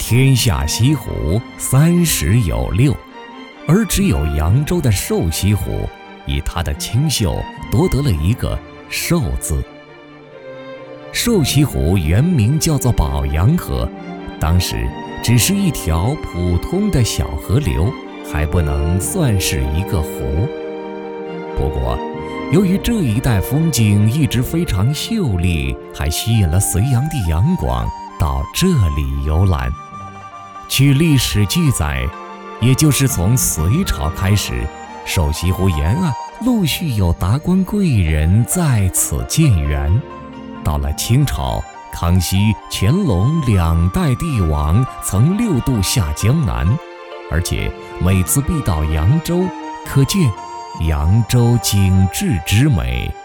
天下西湖30有6，而只有扬州的瘦西湖以它的清秀夺得了一个瘦字。瘦西湖原名叫做宝阳河，当时只是一条普通的小河流，还不能算是一个湖。不过由于这一带风景一直非常秀丽，还吸引了隋炀帝杨广到这里游览。据历史记载，也就是从隋朝开始，瘦西湖沿岸陆续有达官贵人在此建园。到了清朝，康熙、乾隆2代帝王曾6度下江南，而且每次必到扬州，可见扬州景致之美。